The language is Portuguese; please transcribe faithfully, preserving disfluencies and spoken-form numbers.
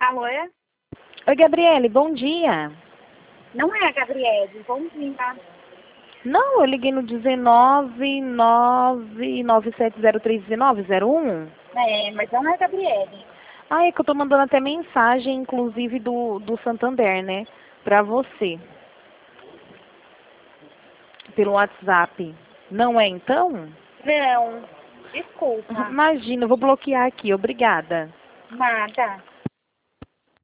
Alô? É? Oi, Gabriele, bom dia. Não é a Gabriele, bom dia. Não, eu liguei no dezenove, nove, nove sete zero três nove zero um. É, mas não é a Gabriele. Ah, é que eu tô mandando até mensagem, inclusive, do, do Santander, né? Pra você. Pelo WhatsApp. Não é, então? Não, desculpa. Imagina, eu vou bloquear aqui. Obrigada. Nada.